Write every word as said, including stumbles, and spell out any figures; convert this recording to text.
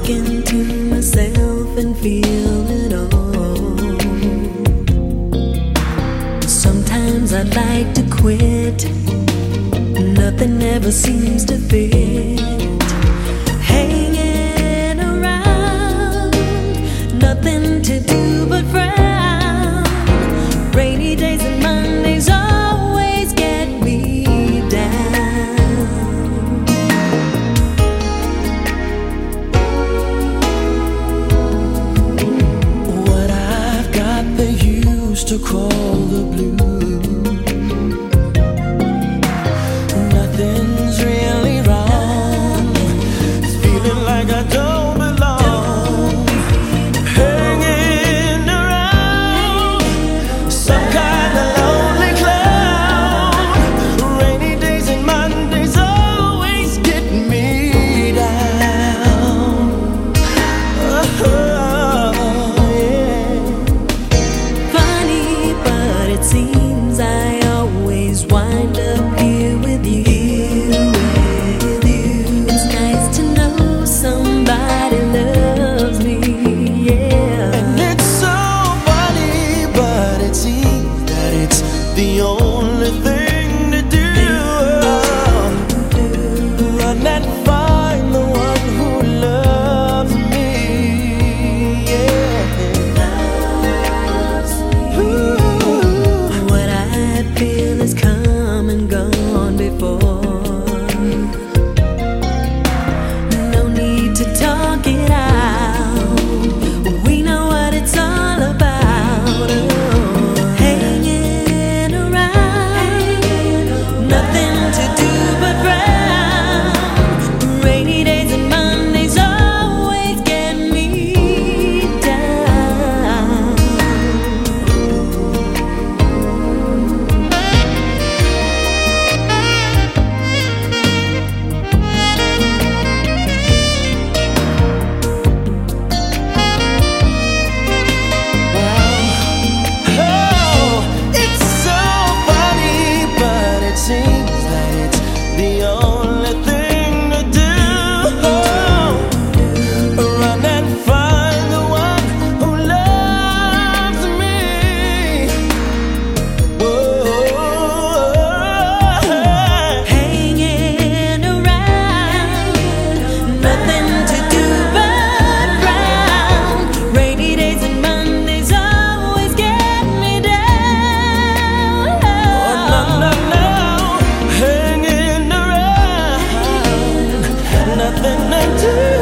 talking to myself and feel it all. Sometimes I'd like to quit, nothing ever seems to fit. Hanging around, nothing to do but frown. Rainy days and Mondays always get me down. What I've got they used to call the blues. Nothing's really wrong. It's feeling like I don't belong. Hanging around some kind of lonely cloud. Rainy days and Mondays always get me down. Oh, yeah. Funny, but it seems I always wind up here with you. With you. It's nice to know somebody loves me, yeah. And it's so funny, but it seems that it's the only thing to do. Run and find the one who loves me, yeah. Ooh. What I feel is come and gone before. No need to talk it out. We know what it's all about. Oh, hanging around, nothing to do but frown. Rainy days and Mondays always get me down. Oh, it's so funny, but it seems that it's the only thing to do. Run and find the one who loves me. Whoa. Hanging around, nothing to do but frown. Rainy days and Mondays always get me down. Oh, no, no, no. Hanging around, nothing to do.